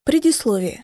Предисловие.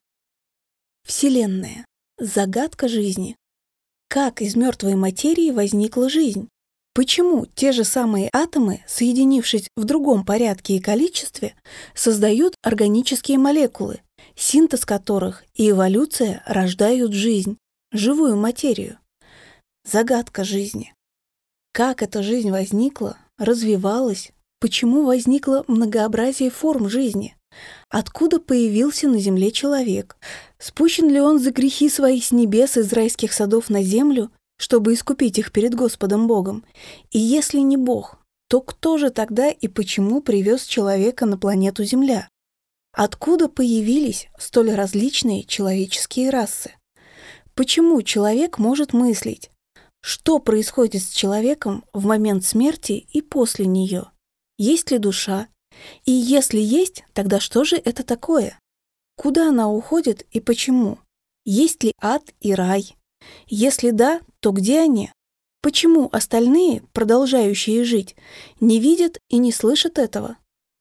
Вселенная. Загадка жизни. Как из мертвой материи возникла жизнь? Почему те же самые атомы, соединившись в другом порядке и количестве, создают органические молекулы, синтез которых и эволюция рождают жизнь, живую материю? Загадка жизни. Как эта жизнь возникла, развивалась? Почему возникло многообразие форм жизни? Откуда появился на земле человек? Спущен ли он за грехи свои с небес из райских садов на землю, чтобы искупить их перед Господом Богом? И если не Бог, то кто же тогда и почему привез человека на планету Земля? Откуда появились столь различные человеческие расы? Почему человек может мыслить? Что происходит с человеком в момент смерти и после нее? Есть ли душа? И если есть, тогда что же это такое? Куда она уходит и почему? Есть ли ад и рай? Если да, то где они? Почему остальные, продолжающие жить, не видят и не слышат этого?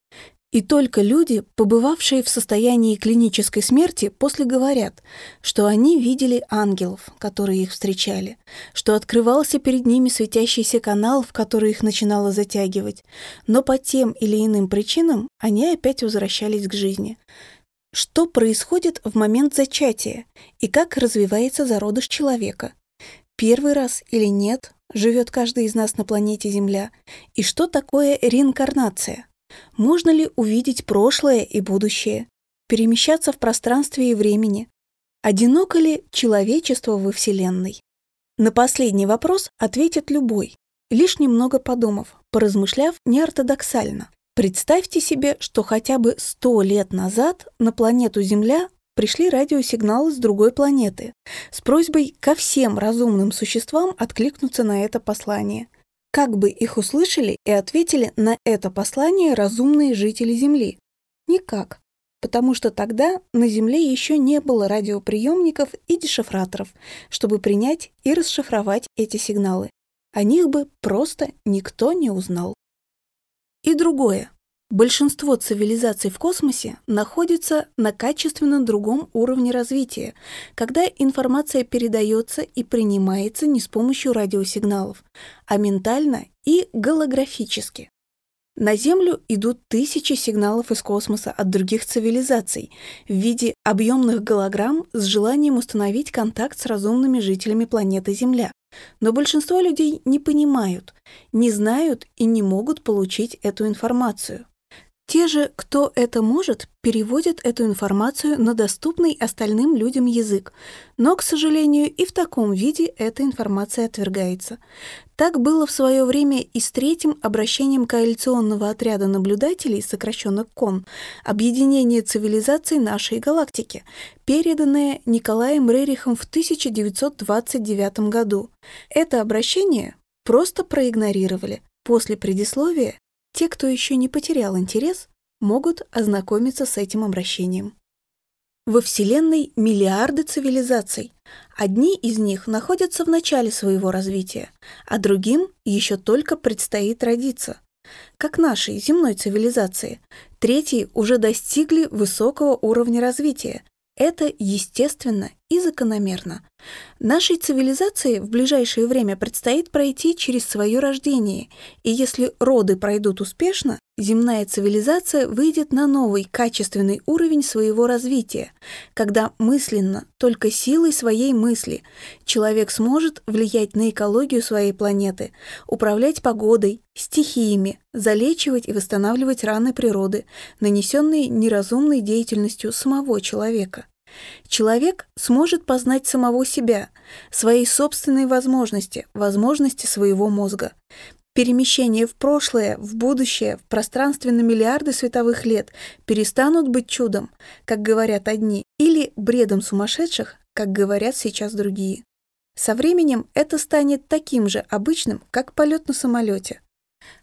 И только люди, побывавшие в состоянии клинической смерти, после говорят, что они видели ангелов, которые их встречали, что открывался перед ними светящийся канал, в который их начинало затягивать, но по тем или иным причинам они опять возвращались к жизни. Что происходит в момент зачатия и как развивается зародыш человека? Первый раз или нет живет каждый из нас на планете Земля? И что такое реинкарнация? Можно ли увидеть прошлое и будущее, перемещаться в пространстве и времени? Одиноко ли человечество во Вселенной? На последний вопрос ответит любой, лишь немного подумав, поразмышляв неортодоксально. Представьте себе, что хотя бы 100 лет назад на планету Земля пришли радиосигналы с другой планеты с просьбой ко всем разумным существам откликнуться на это послание. Как бы их услышали и ответили на это послание разумные жители Земли? Никак, потому что тогда на Земле еще не было радиоприемников и дешифраторов, чтобы принять и расшифровать эти сигналы. О них бы просто никто не узнал. И другое. Большинство цивилизаций в космосе находится на качественно другом уровне развития, когда информация передается и принимается не с помощью радиосигналов, а ментально и голографически. На Землю идут тысячи сигналов из космоса от других цивилизаций в виде объемных голограмм с желанием установить контакт с разумными жителями планеты Земля. Но большинство людей не понимают, не знают и не могут получить эту информацию. Те же, кто это может, переводят эту информацию на доступный остальным людям язык, но, к сожалению, и в таком виде эта информация отвергается. Так было в свое время и с третьим обращением коалиционного отряда наблюдателей, сокращенно КОН, объединение цивилизаций нашей галактики, переданное Николаем Рерихом в 1929 году. Это обращение просто проигнорировали. После предисловия те, кто еще не потерял интерес, могут ознакомиться с этим обращением. Во Вселенной миллиарды цивилизаций. Одни из них находятся в начале своего развития, а другим еще только предстоит родиться. Как нашей земной цивилизации, третьи уже достигли высокого уровня развития. Это естественно и закономерно. Нашей цивилизации в ближайшее время предстоит пройти через свое рождение, и если роды пройдут успешно, земная цивилизация выйдет на новый качественный уровень своего развития, когда мысленно, только силой своей мысли, человек сможет влиять на экологию своей планеты, управлять погодой, стихиями, залечивать и восстанавливать раны природы, нанесенные неразумной деятельностью самого человека. Человек сможет познать самого себя, свои собственные возможности, возможности своего мозга. Перемещения в прошлое, в будущее, в пространстве на миллиарды световых лет перестанут быть чудом, как говорят одни, или бредом сумасшедших, как говорят сейчас другие. Со временем это станет таким же обычным, как полет на самолете.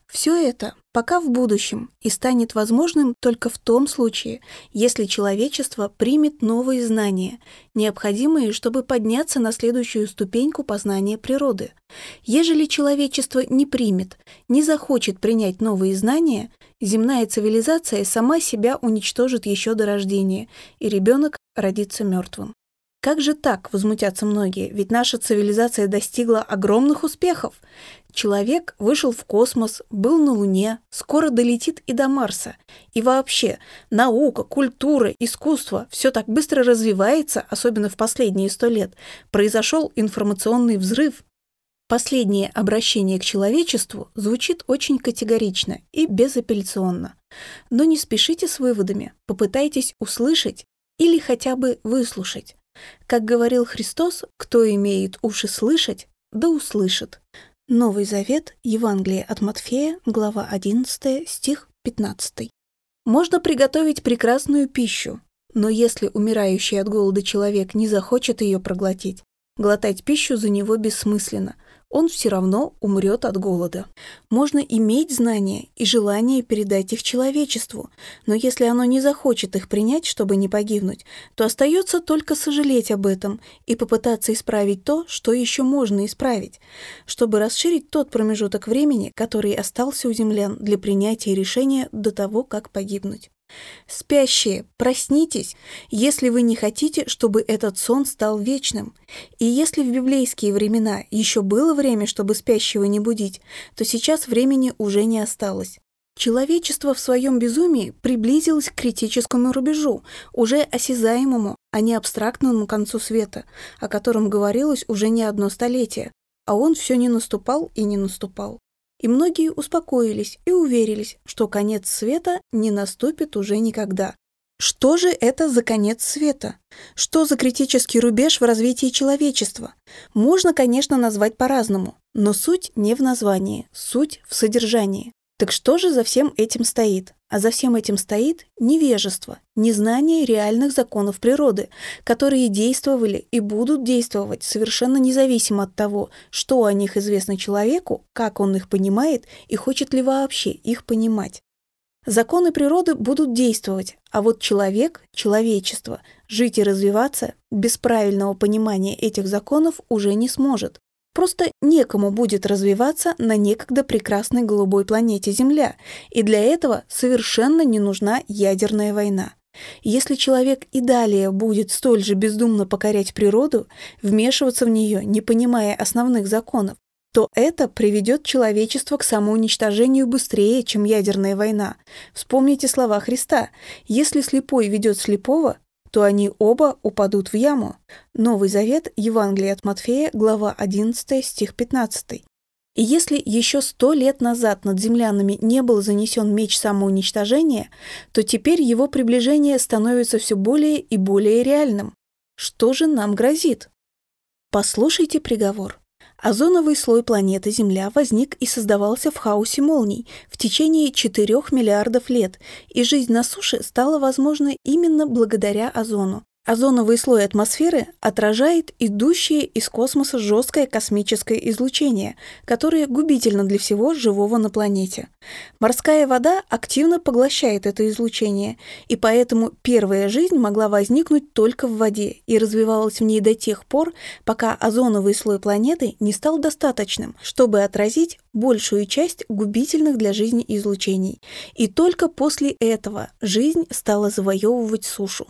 Все это пока в будущем и станет возможным только в том случае, если человечество примет новые знания, необходимые, чтобы подняться на следующую ступеньку познания природы. Ежели человечество не примет, не захочет принять новые знания, земная цивилизация сама себя уничтожит еще до рождения, и ребенок родится мертвым. Как же так, возмутятся многие, ведь наша цивилизация достигла огромных успехов. Человек вышел в космос, был на Луне, скоро долетит и до Марса. И вообще, наука, культура, искусство – все так быстро развивается, особенно в последние 100 лет. Произошел информационный взрыв. Последнее обращение к человечеству звучит очень категорично и безапелляционно. Но не спешите с выводами, попытайтесь услышать или хотя бы выслушать. Как говорил Христос, кто имеет уши слышать, да услышит. Новый Завет, Евангелие от Матфея, глава 11, стих 15. Можно приготовить прекрасную пищу, но если умирающий от голода человек не захочет ее проглотить, глотать пищу за него бессмысленно, он все равно умрет от голода. Можно иметь знания и желание передать их человечеству, но если оно не захочет их принять, чтобы не погибнуть, то остается только сожалеть об этом и попытаться исправить то, что еще можно исправить, чтобы расширить тот промежуток времени, который остался у землян для принятия решения до того, как погибнуть. Спящие, проснитесь, если вы не хотите, чтобы этот сон стал вечным. И если в библейские времена еще было время, чтобы спящего не будить, то сейчас времени уже не осталось. Человечество в своем безумии приблизилось к критическому рубежу, уже осязаемому, а не абстрактному концу света, о котором говорилось уже не одно столетие, а он все не наступал и не наступал. И многие успокоились и уверились, что конец света не наступит уже никогда. Что же это за конец света? Что за критический рубеж в развитии человечества? Можно, конечно, назвать по-разному, но суть не в названии, суть в содержании. Так что же за всем этим стоит? А за всем этим стоит невежество, незнание реальных законов природы, которые действовали и будут действовать совершенно независимо от того, что о них известно человеку, как он их понимает и хочет ли вообще их понимать. Законы природы будут действовать, а вот человек, человечество, жить и развиваться без правильного понимания этих законов уже не сможет. Просто некому будет развиваться на некогда прекрасной голубой планете Земля, и для этого совершенно не нужна ядерная война. Если человек и далее будет столь же бездумно покорять природу, вмешиваться в нее, не понимая основных законов, то это приведет человечество к самоуничтожению быстрее, чем ядерная война. Вспомните слова Христа: «Если слепой ведет слепого, то они оба упадут в яму». Новый Завет, Евангелие от Матфея, глава 11, стих 15. И если еще 100 лет назад над землянами не был занесен меч самоуничтожения, то теперь его приближение становится все более и более реальным. Что же нам грозит? Послушайте приговор. Озоновый слой планеты Земля возник и создавался в хаосе молний в течение 4 миллиардов лет, и жизнь на суше стала возможной именно благодаря озону. Озоновый слой атмосферы отражает идущее из космоса жесткое космическое излучение, которое губительно для всего живого на планете. Морская вода активно поглощает это излучение, и поэтому первая жизнь могла возникнуть только в воде и развивалась в ней до тех пор, пока озоновый слой планеты не стал достаточным, чтобы отразить большую часть губительных для жизни излучений. И только после этого жизнь стала завоевывать сушу.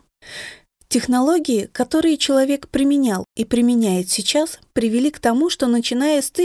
Технологии, которые человек применял и применяет сейчас, привели к тому, что начиная с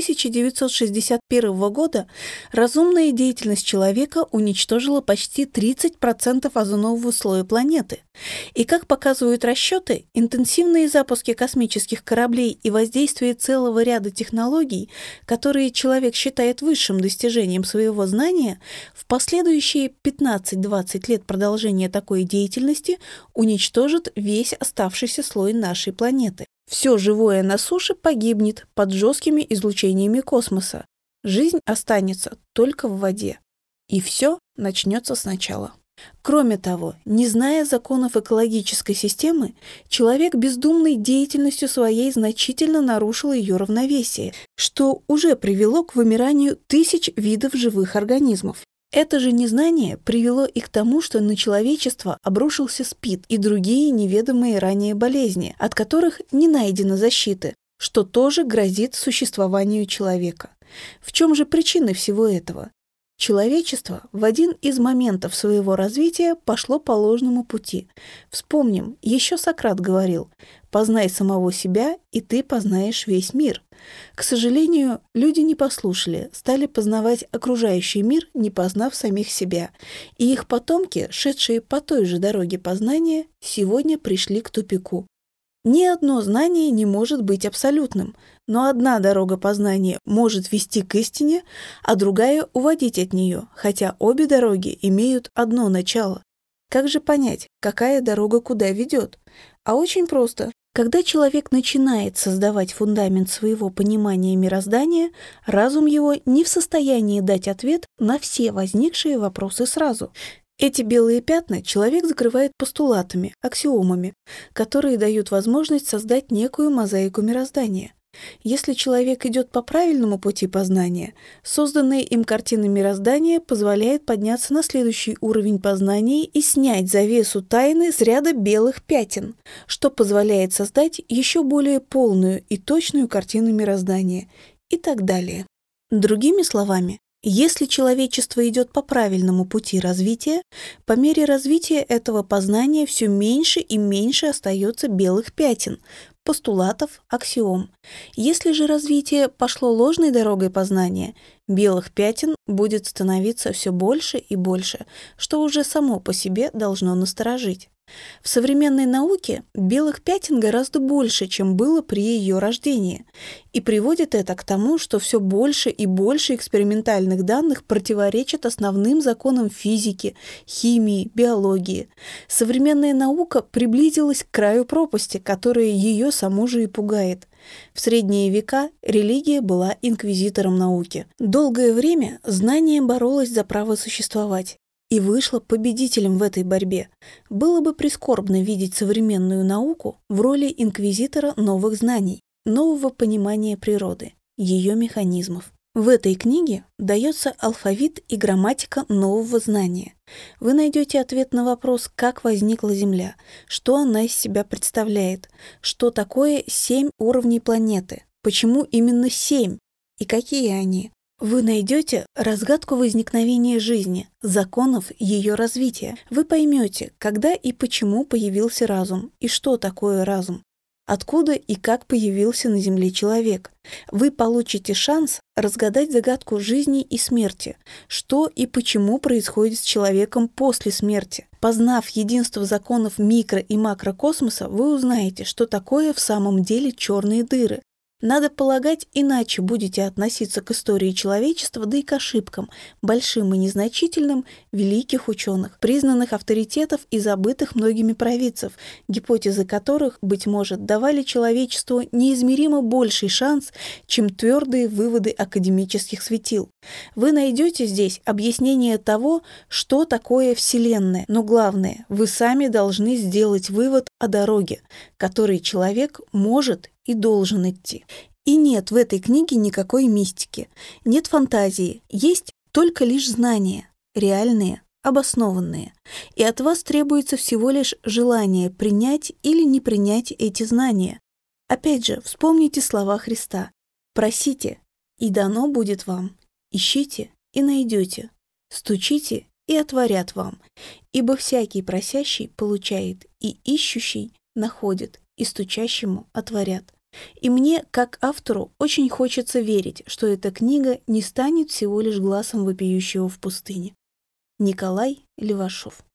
1961 года разумная деятельность человека уничтожила почти 30% озонового слоя планеты. И, как показывают расчеты, интенсивные запуски космических кораблей и воздействие целого ряда технологий, которые человек считает высшим достижением своего знания, в последующие 15-20 лет продолжения такой деятельности уничтожит весь оставшийся слой нашей планеты. Все живое на суше погибнет под жесткими излучениями космоса. Жизнь останется только в воде. И все начнется сначала. Кроме того, не зная законов экологической системы, человек бездумной деятельностью своей значительно нарушил ее равновесие, что уже привело к вымиранию тысяч видов живых организмов. Это же незнание привело и к тому, что на человечество обрушился СПИД и другие неведомые ранее болезни, от которых не найдено защиты, что тоже грозит существованию человека. В чем же причины всего этого? Человечество в один из моментов своего развития пошло по ложному пути. Вспомним, еще Сократ говорил: «Познай самого себя, и ты познаешь весь мир». К сожалению, люди не послушали, стали познавать окружающий мир, не познав самих себя. И их потомки, шедшие по той же дороге познания, сегодня пришли к тупику. Ни одно знание не может быть абсолютным, но одна дорога познания может вести к истине, а другая — уводить от нее, хотя обе дороги имеют одно начало. Как же понять, какая дорога куда ведет? А очень просто. Когда человек начинает создавать фундамент своего понимания мироздания, разум его не в состоянии дать ответ на все возникшие вопросы сразу. Эти белые пятна человек закрывает постулатами, аксиомами, которые дают возможность создать некую мозаику мироздания. Если человек идет по правильному пути познания, созданная им картина мироздания позволяет подняться на следующий уровень познания и снять завесу тайны с ряда белых пятен, что позволяет создать еще более полную и точную картину мироздания и так далее. Другими словами, если человечество идет по правильному пути развития, по мере развития этого познания все меньше и меньше остается белых пятен, постулатов, аксиом. Если же развитие пошло ложной дорогой познания, белых пятен будет становиться все больше и больше, что уже само по себе должно насторожить. В современной науке белых пятен гораздо больше, чем было при ее рождении, и приводит это к тому, что все больше и больше экспериментальных данных противоречат основным законам физики, химии, биологии. Современная наука приблизилась к краю пропасти, которая ее саму же и пугает. В средние века религия была инквизитором науки. Долгое время знание боролось за право существовать и вышла победителем в этой борьбе. Было бы прискорбно видеть современную науку в роли инквизитора новых знаний, нового понимания природы, ее механизмов. В этой книге дается алфавит и грамматика нового знания. Вы найдете ответ на вопрос, как возникла Земля, что она из себя представляет, что такое 7 уровней планеты, почему именно 7 и какие они. Вы найдете разгадку возникновения жизни, законов ее развития. Вы поймете, когда и почему появился разум, и что такое разум, откуда и как появился на Земле человек. Вы получите шанс разгадать загадку жизни и смерти, что и почему происходит с человеком после смерти. Познав единство законов микро- и макрокосмоса, вы узнаете, что такое в самом деле черные дыры. Надо полагать, иначе будете относиться к истории человечества, да и к ошибкам, большим и незначительным, великих ученых, признанных авторитетов и забытых многими провидцев, гипотезы которых, быть может, давали человечеству неизмеримо больший шанс, чем твердые выводы академических светил. Вы найдете здесь объяснение того, что такое Вселенная, но главное, вы сами должны сделать вывод о дороге, которой человек может и должен идти. И нет в этой книге никакой мистики, нет фантазии, есть только лишь знания, реальные, обоснованные. И от вас требуется всего лишь желание принять или не принять эти знания. Опять же, вспомните слова Христа: «Просите, и дано будет вам, ищите, и найдете, стучите, и отворят вам, ибо всякий просящий получает, и ищущий находит, и стучащему отворят». И мне, как автору, очень хочется верить, что эта книга не станет всего лишь глазом вопиющего в пустыне. Николай Левашов.